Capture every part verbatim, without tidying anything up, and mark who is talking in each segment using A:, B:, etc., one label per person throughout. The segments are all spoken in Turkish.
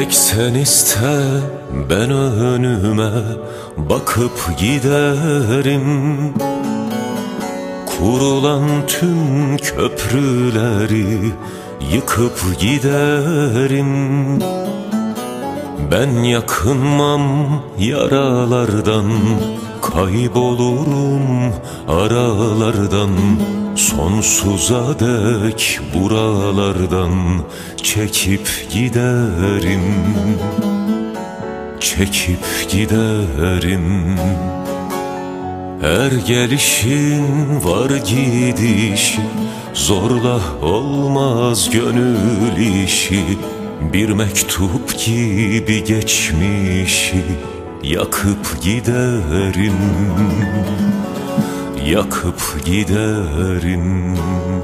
A: Tek sen iste, ben önüme bakıp giderim. Kurulan tüm köprüleri yıkıp giderim. Ben yakınmam yaralardan, kaybolurum aralardan. Sonsuza dek buralardan çekip giderim, çekip giderim. Her gelişin var gidişi, zorla olmaz gönül işi. Bir mektup gibi geçmişi yakıp giderim, yakıp giderim.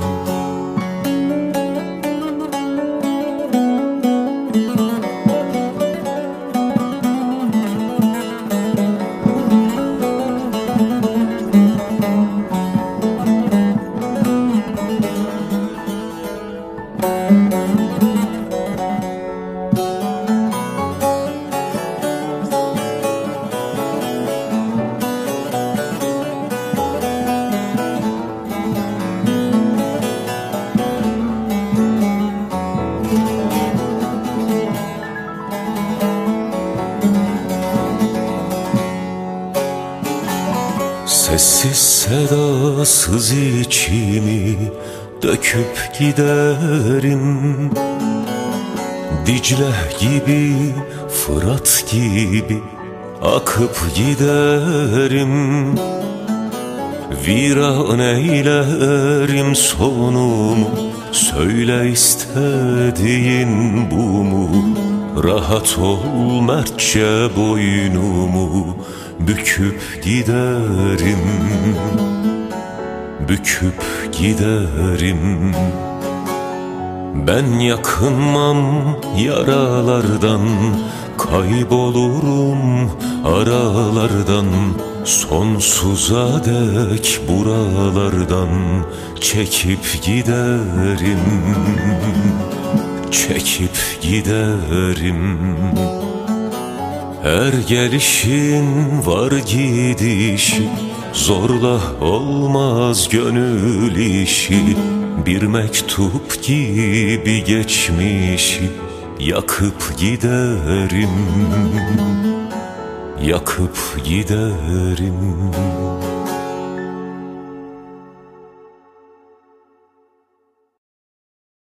A: Sessiz sedasız içimi döküp giderim. Dicle gibi, Fırat gibi akıp giderim. Viran eylerim sonumu, söyle istediğin bu mu? Rahat ol mertçe boynumu büküp giderim, büküp giderim. Ben yakınmam yaralardan, kaybolurum aralardan. Sonsuza dek buralardan çekip giderim, çekip giderim. Her gelişin var gidişi, zorla olmaz gönül işi. Bir mektup gibi geçmişi yakıp giderim, yakıp giderim.